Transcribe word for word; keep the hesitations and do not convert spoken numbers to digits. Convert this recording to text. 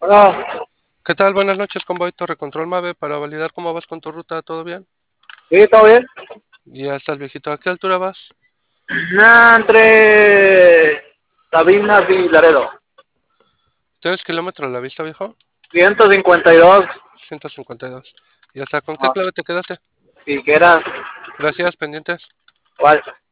Bueno, ¿Qué tal? Buenas noches, Convoy Torre Control Mave para validar cómo vas con tu ruta. ¿Todo bien? sí, todo bien. Ya estás viejito. ¿A qué altura vas? Nada, entre Sabinas y Laredo. ¿Tres kilómetros a la vista, viejo? ciento cincuenta y dos. ciento cincuenta y dos. ¿Y hasta con qué Ah, clave te quedaste? si quieras, Gracias, pendientes. ¿cuál?